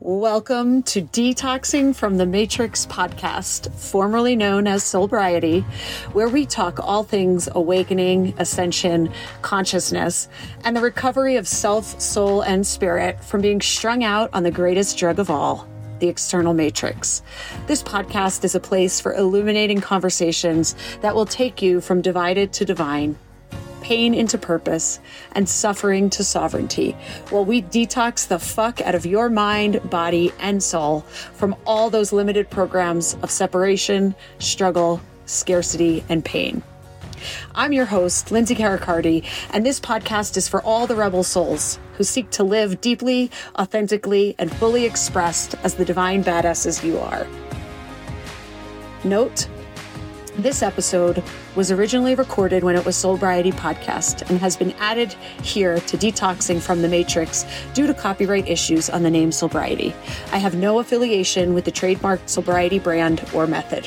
Welcome to Detoxing from the Matrix podcast, formerly known as Soulbriety, where we talk all things awakening, ascension, consciousness, and the recovery of self, soul, and spirit from being strung out on the greatest drug of all, the external matrix. This podcast is a place for illuminating conversations that will take you from divided to divine, pain into purpose, and suffering to sovereignty, while we detox the fuck out of your mind, body, and soul from all those limited programs of separation, struggle, scarcity, and pain. I'm your host, Lindsay Caracardi, and this podcast is for all the rebel souls who seek to live deeply, authentically, and fully expressed as the divine badasses you are. Note: this episode was originally recorded when it was Soulbriety podcast and has been added here to Detoxing from the Matrix due to copyright issues on the name Soulbriety. I have no affiliation with the trademarked Soulbriety brand or method.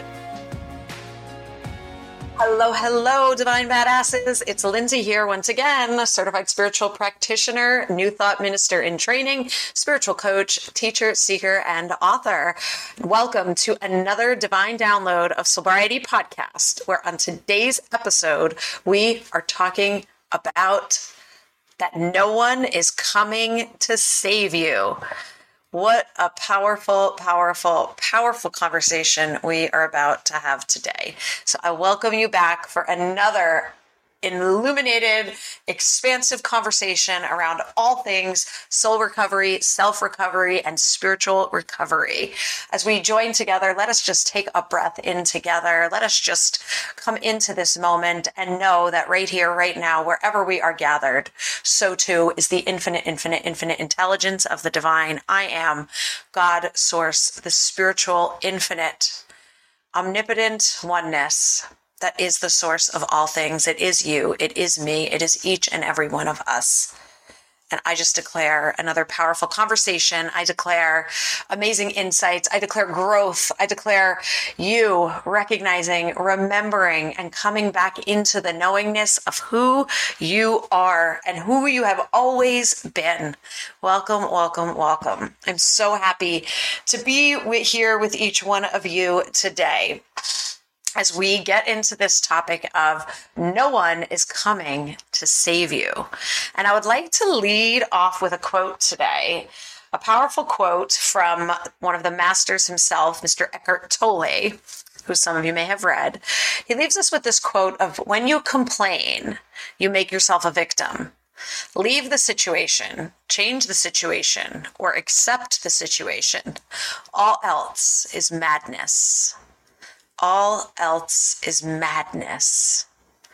Hello, Divine Badasses. It's Lindsay here once again, a certified spiritual practitioner, New Thought minister in training, spiritual coach, teacher, seeker, and author. Welcome to another divine download of Soulbriety podcast, where on today's episode, we are talking about that no one is coming to save you. What a powerful conversation we are about to have today. So I welcome you back for another illuminated, expansive conversation around all things soul recovery, self-recovery, and spiritual recovery. As we join together, let us just take a breath in together. Let us just come into this moment and know that right here, right now, wherever we are gathered, so too is the infinite intelligence of the divine. I am God, Source, the spiritual, infinite, omnipotent oneness that is the source of all things. It is you. It is me. It is each and every one of us. And I just declare another powerful conversation. I declare amazing insights. I declare growth. I declare you recognizing, remembering, and coming back into the knowingness of who you are and who you have always been. Welcome. I'm so happy to be here with each one of you today, as we get into this topic of no one is coming to save you. And I would like to lead off with a quote today, a powerful quote from one of the masters himself, Mr. Eckhart Tolle, who some of you may have read. He leaves us with this quote of, when you complain, you make yourself a victim. Leave the situation, change the situation, or accept the situation. All else is madness. All else is madness.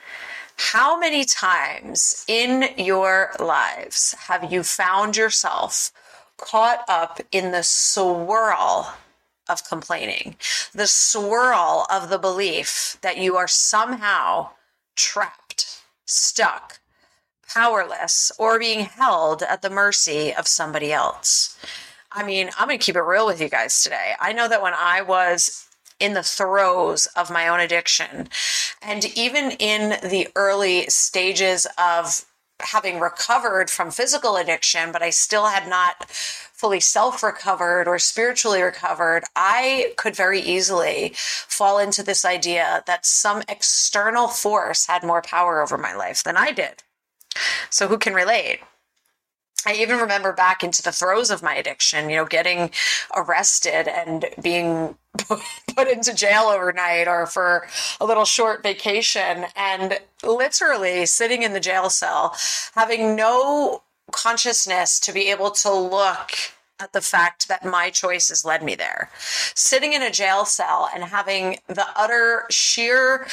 How many times in your lives have you found yourself caught up in the swirl of complaining, the swirl of the belief that you are somehow trapped, stuck, powerless, or being held at the mercy of somebody else? I mean, I'm going to keep it real with you guys today. I know that when I was in the throes of my own addiction, and even in the early stages of having recovered from physical addiction, but I still had not fully self-recovered or spiritually recovered, I could very easily fall into this idea that some external force had more power over my life than I did. So who can relate? I even remember back into the throes of my addiction, getting arrested and being put into jail overnight or for a little short vacation, and literally sitting in the jail cell, having no consciousness to be able to look at the fact that my choices led me there. Sitting in a jail cell and having the utter sheer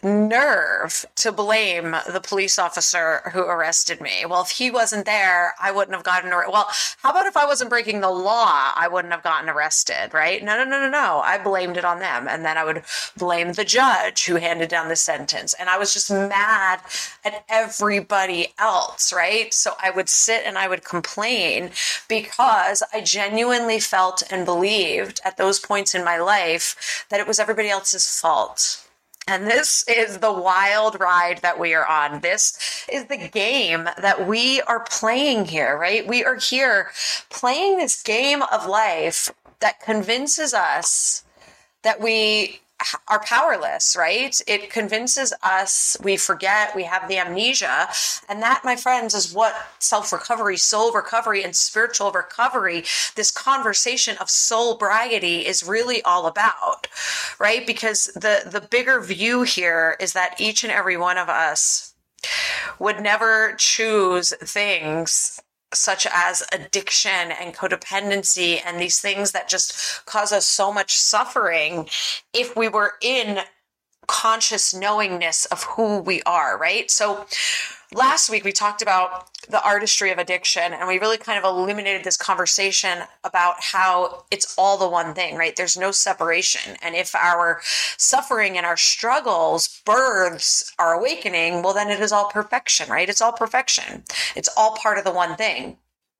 nerve to blame the police officer who arrested me. Well, if he wasn't there, I wouldn't have gotten arrested. Well, how about if I wasn't breaking the law, I wouldn't have gotten arrested, right? No. I blamed it on them. And then I would blame the judge who handed down the sentence. And I was just mad at everybody else, right? So I would sit and I would complain because I genuinely felt and believed at those points in my life that it was everybody else's fault. And this is the wild ride that we are on. This is the game that we are playing here, right? We are here playing this game of life that convinces us that we are powerless, right? It convinces us we forget, we have the amnesia. And that, my friends, is what self-recovery, soul recovery, and spiritual recovery, this conversation of sobriety is really all about, right? Because the bigger view here is that each and every one of us would never choose things such as addiction and codependency and these things that just cause us so much suffering if we were in conscious knowingness of who we are, right? So last week we talked about the artistry of addiction, and we really kind of illuminated this conversation about how it's all the one thing, right? There's no separation. And if our suffering and our struggles births our awakening, well, then it is all perfection, right? It's all perfection. It's all part of the one thing.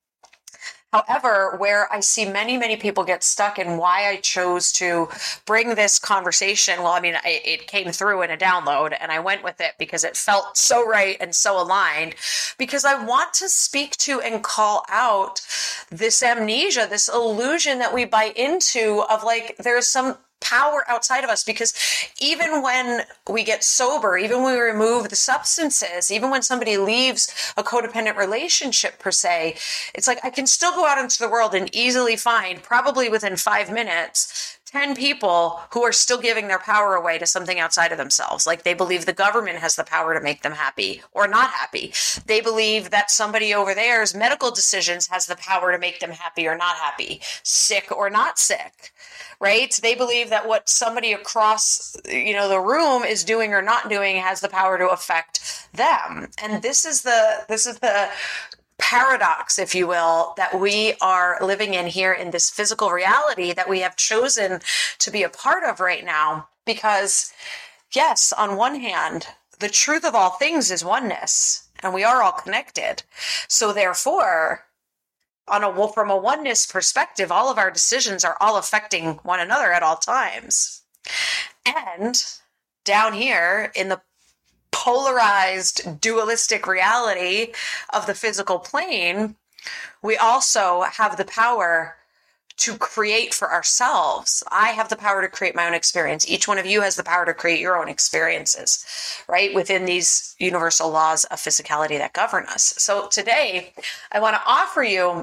However, where I see many, many people get stuck and why I chose to bring this conversation, well, I mean, it came through in a download and I went with it because it felt so right and so aligned, because I want to speak to and call out this amnesia, this illusion that we buy into of like, there's some power outside of us. Because even when we get sober, even when we remove the substances, even when somebody leaves a codependent relationship per se, it's like I can still go out into the world and easily find, probably within 5 minutes, 10 people who are still giving their power away to something outside of themselves. Like they believe the government has the power to make them happy or not happy. They believe that somebody over there's medical decisions has the power to make them happy or not happy, sick or not sick. Right? They believe that what somebody across, the room is doing or not doing has the power to affect them. And this is the paradox, if you will, that we are living in here in this physical reality that we have chosen to be a part of right now. Because yes, on one hand, the truth of all things is oneness, and we are all connected. So therefore, from a oneness perspective, all of our decisions are all affecting one another at all times. And down here in the polarized, dualistic reality of the physical plane, we also have the power to create for ourselves. I have the power to create my own experience. Each one of you has the power to create your own experiences, right? Within these universal laws of physicality that govern us. So today, I want to offer you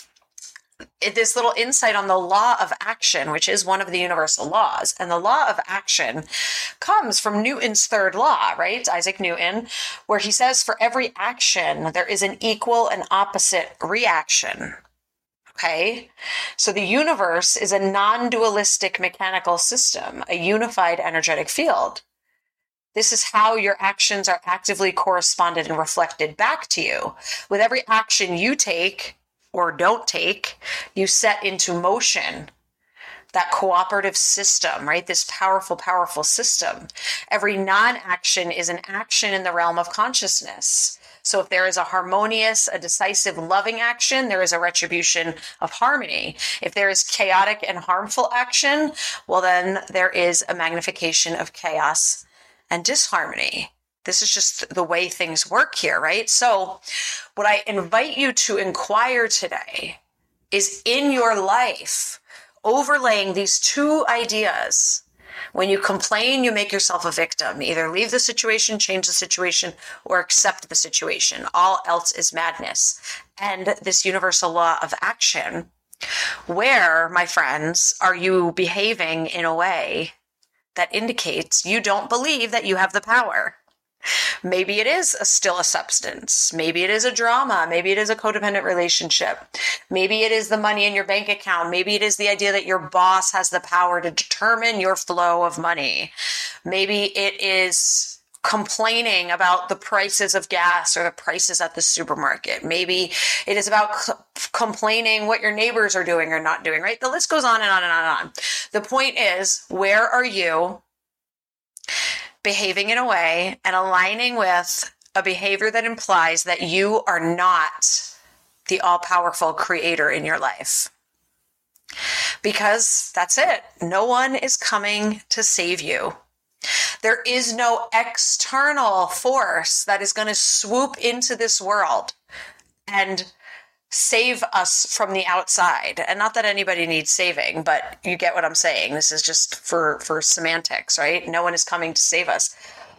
this little insight on the law of action, which is one of the universal laws. And the law of action comes from Newton's third law, right? Isaac Newton, where he says, for every action, there is an equal and opposite reaction. Okay? So the universe is a non-dualistic mechanical system, a unified energetic field. This is how your actions are actively corresponded and reflected back to you. With every action you take, or don't take, you set into motion that cooperative system, right? This powerful, powerful system. Every non-action is an action in the realm of consciousness. So if there is a harmonious, a decisive, loving action, there is a retribution of harmony. If there is chaotic and harmful action, well, then there is a magnification of chaos and disharmony. This is just the way things work here, right? So what I invite you to inquire today is, in your life, overlaying these two ideas. When you complain, you make yourself a victim. Either leave the situation, change the situation, or accept the situation. All else is madness. And this universal law of action, where, my friends, are you behaving in a way that indicates you don't believe that you have the power? Maybe it is still a substance. Maybe it is a drama. Maybe it is a codependent relationship. Maybe it is the money in your bank account. Maybe it is the idea that your boss has the power to determine your flow of money. Maybe it is complaining about the prices of gas or the prices at the supermarket. Maybe it is about complaining what your neighbors are doing or not doing, right? The list goes on and on and on and on. The point is, where are you behaving in a way and aligning with a behavior that implies that you are not the all-powerful creator in your life? Because that's it. No one is coming to save you. There is no external force that is going to swoop into this world and save us from the outside. And not that anybody needs saving, but you get what I'm saying. This is just for semantics, right? No one is coming to save us.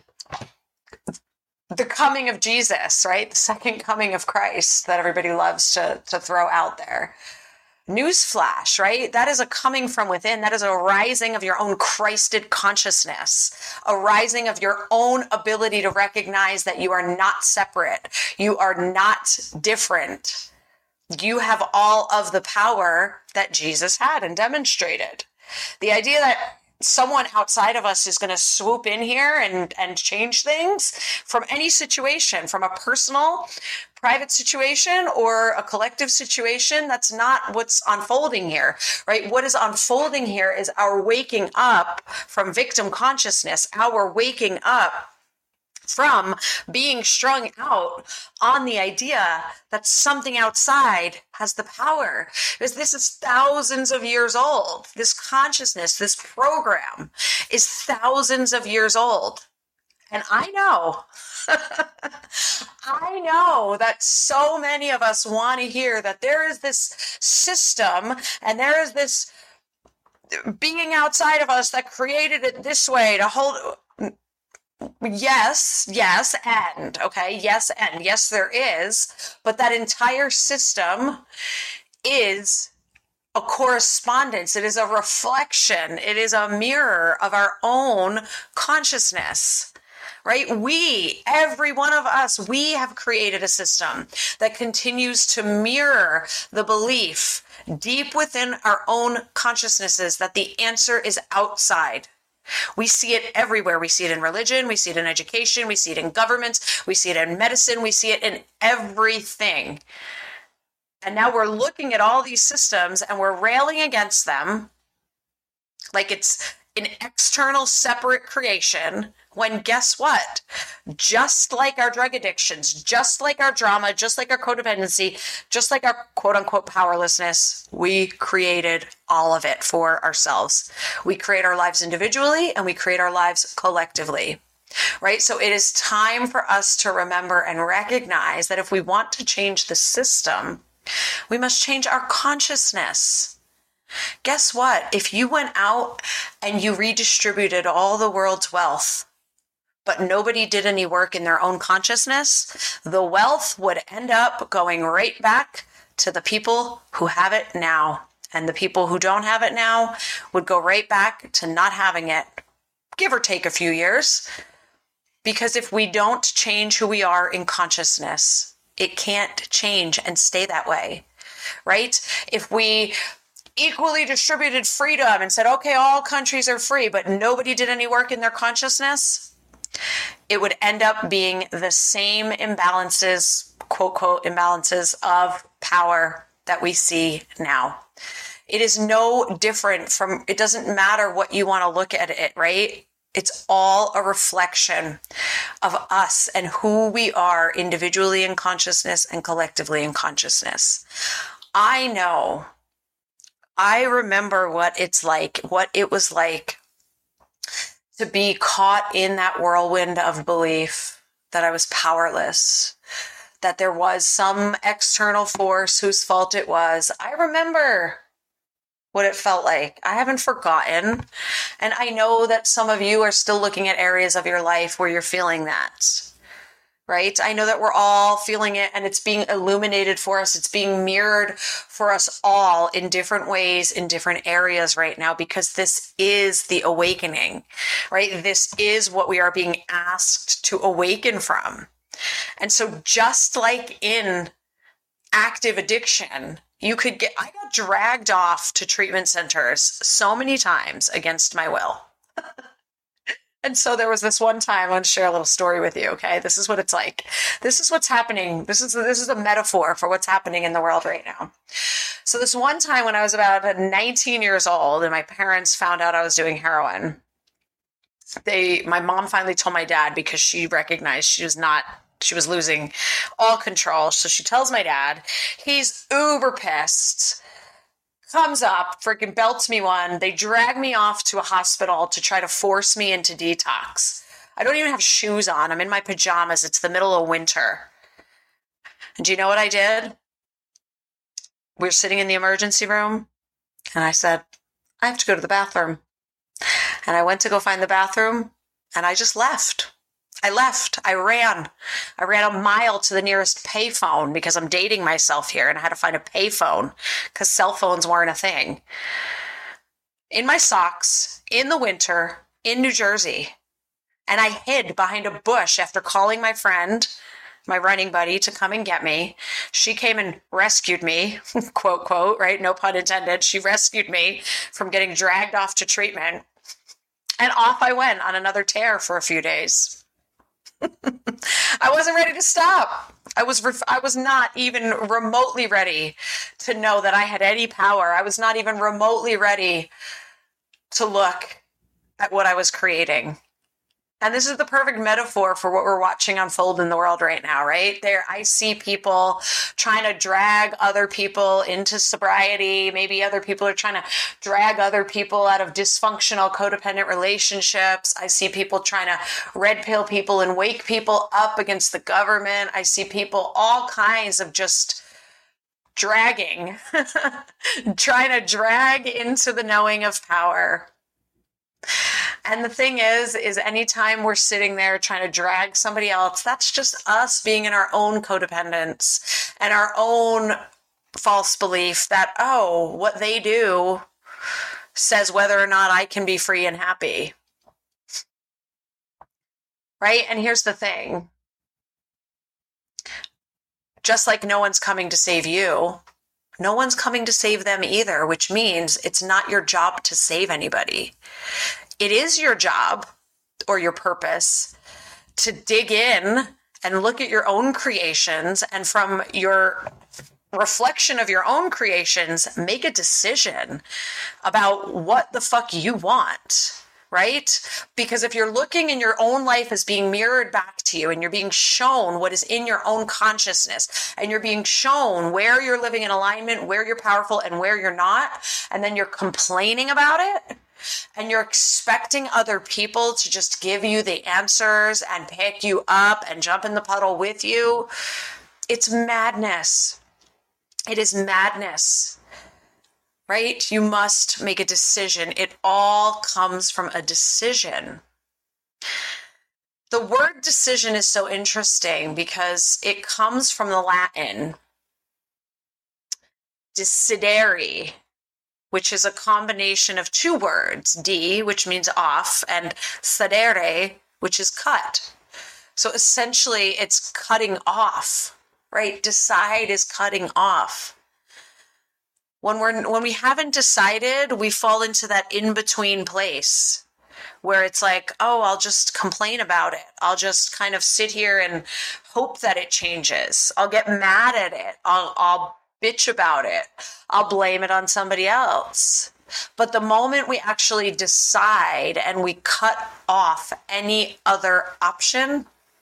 The coming of Jesus, right? The second coming of Christ that everybody loves to throw out there. Newsflash, right? That is a coming from within. That is a rising of your own Christed consciousness, a rising of your own ability to recognize that you are not separate. You are not different. You have all of the power that Jesus had and demonstrated. The idea that someone outside of us is going to swoop in here and change things from any situation, from a personal, private situation or a collective situation, that's not what's unfolding here, right? What is unfolding here is our waking up from victim consciousness, our waking up from being strung out on the idea that something outside has the power. Because this is thousands of years old. This consciousness, this program is thousands of years old. And I know, I know that so many of us want to hear that there is this system and there is this being outside of us that created it this way to hold. Yes, and okay, yes, and yes, there is, but that entire system is a correspondence. It is a reflection. It is a mirror of our own consciousness, right? Every one of us, we have created a system that continues to mirror the belief deep within our own consciousnesses that the answer is outside. We see it everywhere. We see it in religion. We see it in education. We see it in governments. We see it in medicine. We see it in everything. And now we're looking at all these systems and we're railing against them like it's an external separate creation, when guess what? Just like our drug addictions, just like our drama, just like our codependency, just like our quote unquote powerlessness, we created all of it for ourselves. We create our lives individually and we create our lives collectively, right? So it is time for us to remember and recognize that if we want to change the system, we must change our consciousness. Guess what? If you went out and you redistributed all the world's wealth, but nobody did any work in their own consciousness, the wealth would end up going right back to the people who have it now. And the people who don't have it now would go right back to not having it, give or take a few years. Because if we don't change who we are in consciousness, it can't change and stay that way, right? If we equally distributed freedom and said, okay, all countries are free, but nobody did any work in their consciousness, it would end up being the same imbalances, quote, quote, imbalances of power that we see now. It is no different from, it doesn't matter what you want to look at it, right? It's all a reflection of us and who we are individually in consciousness and collectively in consciousness. I know, I remember what it was like to be caught in that whirlwind of belief that I was powerless, that there was some external force whose fault it was. I remember what it felt like. I haven't forgotten. And I know that some of you are still looking at areas of your life where you're feeling that, right? I know that we're all feeling it and it's being illuminated for us. It's being mirrored for us all in different ways, in different areas right now, because this is the awakening, right? This is what we are being asked to awaken from. And so just like in active addiction, I got dragged off to treatment centers so many times against my will. And so there was this one time, I want to share a little story with you, okay? This is what it's like. This is what's happening. This is a metaphor for what's happening in the world right now. So this one time when I was about 19 years old and my parents found out I was doing heroin, my mom finally told my dad because she recognized she was losing all control. So she tells my dad, he's uber pissed, comes up, freaking belts me one. They drag me off to a hospital to try to force me into detox. I don't even have shoes on. I'm in my pajamas. It's the middle of winter. And do you know what I did? We were sitting in the emergency room, and I said, I have to go to the bathroom. And I went to go find the bathroom, and I just left. I left. I ran a mile to the nearest payphone because I'm dating myself here, and I had to find a payphone because cell phones weren't a thing. In my socks, in the winter, in New Jersey. And I hid behind a bush after calling my friend, my running buddy, to come and get me. She came and rescued me, quote, quote, right? No pun intended. She rescued me from getting dragged off to treatment. And off I went on another tear for a few days. I wasn't ready to stop. I was not even remotely ready to know that I had any power. I was not even remotely ready to look at what I was creating. And this is the perfect metaphor for what we're watching unfold in the world right now, right? I see people trying to drag other people into sobriety. Maybe other people are trying to drag other people out of dysfunctional codependent relationships. I see people trying to red pill people and wake people up against the government. I see people, all kinds of just dragging, trying to drag into the knowing of power. And the thing is anytime we're sitting there trying to drag somebody else, that's just us being in our own codependence and our own false belief that, oh, what they do says whether or not I can be free and happy. Right? And here's the thing. Just like no one's coming to save you, no one's coming to save them either, which means it's not your job to save anybody. It is your job or your purpose to dig in and look at your own creations, and from your reflection of your own creations, make a decision about what the fuck you want, right? Because if you're looking in your own life as being mirrored back to you, and you're being shown what is in your own consciousness, and you're being shown where you're living in alignment, where you're powerful and where you're not, and then you're complaining about it, and you're expecting other people to just give you the answers and pick you up and jump in the puddle with you, it's madness. It is madness, right? You must make a decision. It all comes from a decision. The word decision is so interesting because it comes from the Latin decidere, which is a combination of two words, de, which means off, and cedere, which is cut. So essentially it's cutting off, right? Decide is cutting off. When we haven't decided, we fall into that in-between place where it's like, oh, I'll just complain about it. I'll just kind of sit here and hope that it changes. I'll get mad at it. I'll bitch about it. I'll blame it on somebody else. But the moment we actually decide and we cut off any other option,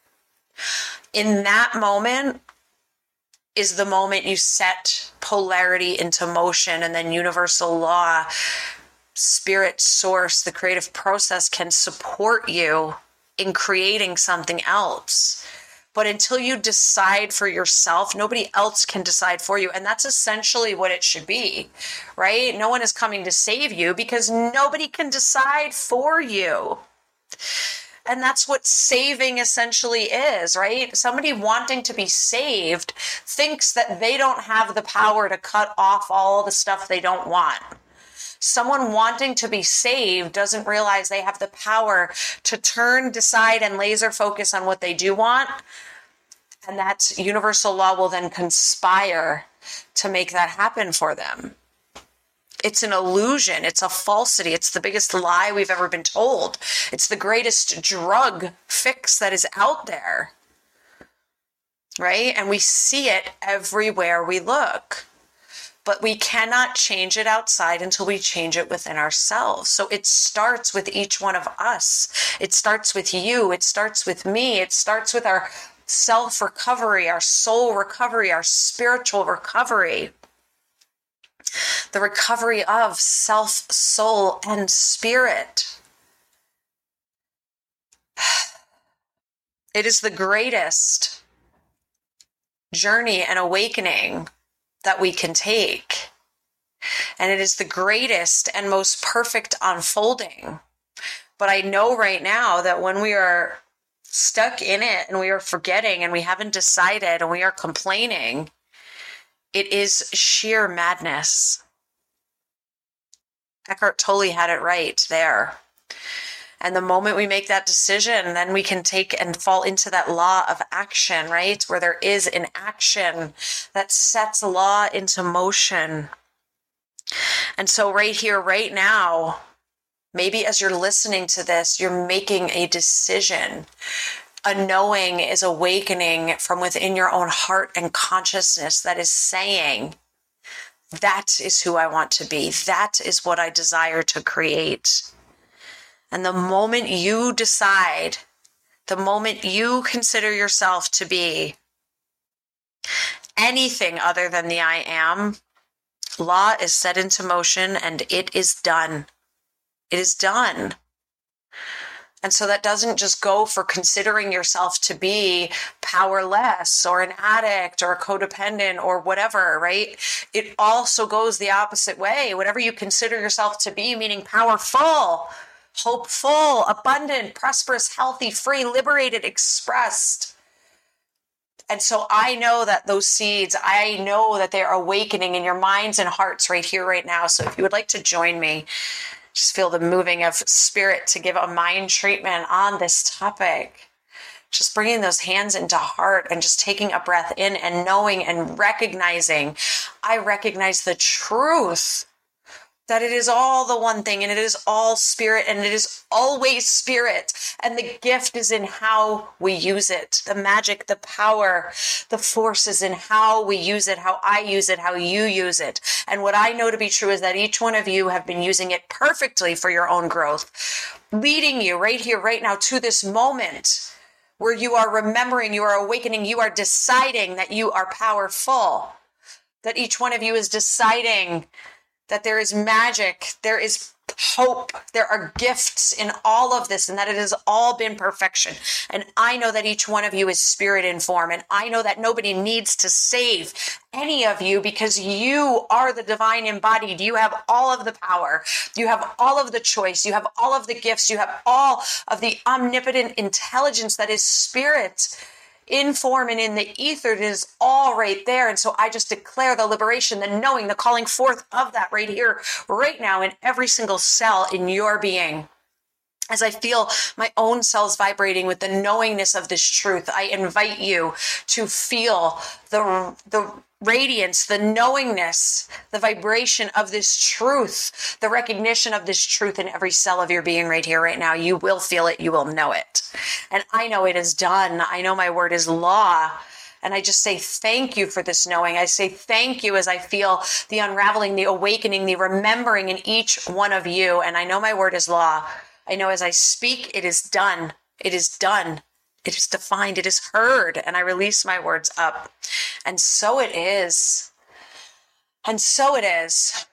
in that moment is the moment you set polarity into motion, and then universal law, spirit source, the creative process can support you in creating something else. But until you decide for yourself, nobody else can decide for you. And that's essentially what it should be, right? No one is coming to save you because nobody can decide for you. And that's what saving essentially is, right? Somebody wanting to be saved thinks that they don't have the power to cut off all the stuff they don't want. Someone wanting to be saved doesn't realize they have the power to turn, decide, and laser focus on what they do want. And that's universal law will then conspire to make that happen for them. It's an illusion. It's a falsity. It's the biggest lie we've ever been told. It's the greatest drug fix that is out there, right? And we see it everywhere we look. But we cannot change it outside until we change it within ourselves. So it starts with each one of us. It starts with you. It starts with me. It starts with our self-recovery, our soul recovery, our spiritual recovery. the recovery of self, soul, and spirit. It is the greatest journey and awakening that we can take. And it is the greatest and most perfect unfolding. But I know right now that when we are stuck in it and we are forgetting and we haven't decided and we are complaining, it is sheer madness. Eckhart Tolle had it right there. And the moment we make that decision, then we can take and fall into that law of action, right? Where there is an action that sets law into motion. And so right here, right now, maybe as you're listening to this, you're making a decision. A knowing is awakening from within your own heart and consciousness that is saying, that is who I want to be. That is what I desire to create. And the moment you decide, the moment you consider yourself to be anything other than the I am, law is set into motion and it is done. It is done. And so that doesn't just go for considering yourself to be powerless or an addict or a codependent or whatever, right? It also goes the opposite way. Whatever you consider yourself to be, meaning powerful, hopeful, abundant, prosperous, healthy, free, liberated, expressed. And so I know that those seeds, I know that they're awakening in your minds and hearts right here, right now. So if you would like to join me, just feel the moving of spirit to give a mind treatment on this topic. Just bringing those hands into heart and just taking a breath in and knowing and recognizing, I recognize the truth that it is all the one thing and it is all spirit and it is always spirit. And the gift is in how we use it. The magic, the power, the force is in how we use it, how I use it, how you use it. And what I know to be true is that each one of you have been using it perfectly for your own growth, leading you right here, right now to this moment where you are remembering, you are awakening, you are deciding that you are powerful, that each one of you is deciding that there is magic, there is hope, there are gifts in all of this, and that it has all been perfection. And I know that each one of you is spirit in form, and I know that nobody needs to save any of you because you are the divine embodied. You have all of the power. You have all of the choice. You have all of the gifts. You have all of the omnipotent intelligence that is spirit in form and in the ether. It is all right there. And so I just declare the liberation, the knowing, the calling forth of that right here, right now in every single cell in your being. As I feel my own cells vibrating with the knowingness of this truth, I invite you to feel the radiance, the knowingness, the vibration of this truth, the recognition of this truth in every cell of your being right here, right now. You will feel it. You will know it. And I know it is done. I know my word is law. And I just say thank you for this knowing. I say thank you as I feel the unraveling, the awakening, the remembering in each one of you. And I know my word is law. I know as I speak, it is done. It is done. It is defined. It is heard. And I release my words up. And so it is. And so it is.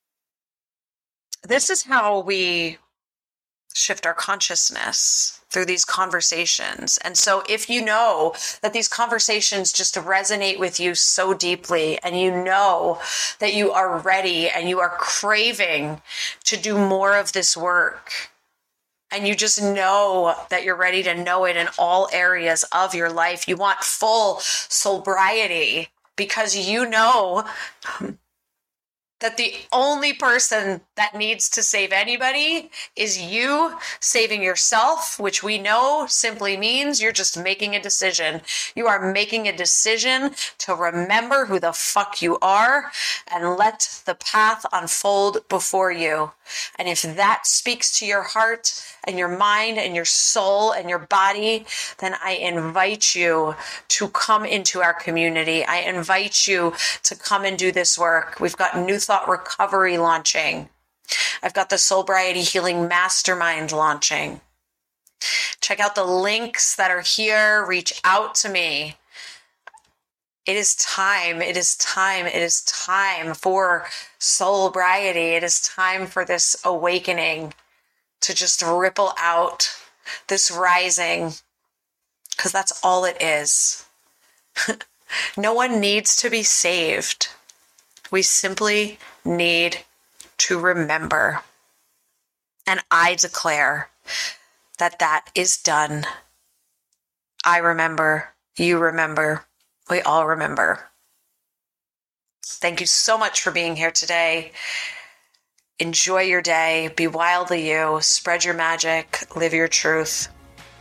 This is how we shift our consciousness through these conversations. And so if you know that these conversations just resonate with you so deeply, and you know that you are ready and you are craving to do more of this work, and you just know that you're ready to know it in all areas of your life, you want full sobriety because you know that the only person that needs to save anybody is you saving yourself, which we know simply means you're just making a decision. You are making a decision to remember who the fuck you are and let the path unfold before you. And if that speaks to your heart and your mind and your soul and your body, then I invite you to come into our community. I invite you to come and do this work. We've got New Thought Recovery launching. I've got the Soulbriety Healing Mastermind launching. Check out the links that are here. Reach out to me. It is time. It is time. It is time for soulbriety. It is time for this awakening to just ripple out, this rising, because that's all it is. No one needs to be saved. We simply need to remember. And I declare that that is done. I remember, you remember, we all remember. Thank you so much for being here today. Enjoy your day. Be wildly you. Spread your magic. Live your truth.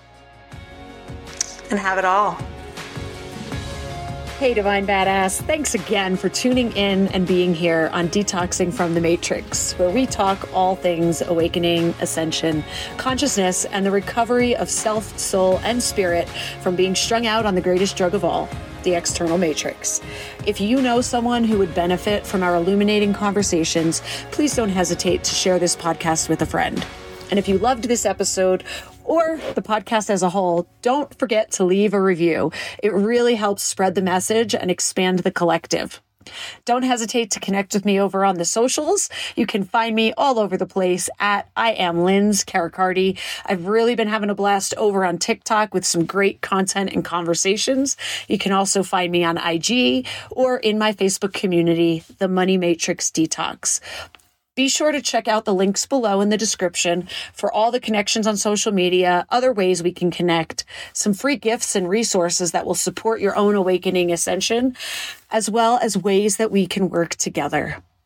And have it all. Hey, Divine Badass. Thanks again for tuning in and being here on Detoxing from the Matrix, where we talk all things awakening, ascension, consciousness, and the recovery of self, soul, and spirit from being strung out on the greatest drug of all, the external matrix. If you know someone who would benefit from our illuminating conversations, please don't hesitate to share this podcast with a friend. And if you loved this episode or the podcast as a whole, don't forget to leave a review. It really helps spread the message and expand the collective. Don't hesitate to connect with me over on the socials. You can find me all over the place at I am Linz Caracardi. I've really been having a blast over on TikTok with some great content and conversations. You can also find me on IG or in my Facebook community, The Money Matrix Detox. Be sure to check out the links below in the description for all the connections on social media, other ways we can connect, some free gifts and resources that will support your own awakening ascension, as well as ways that we can work together.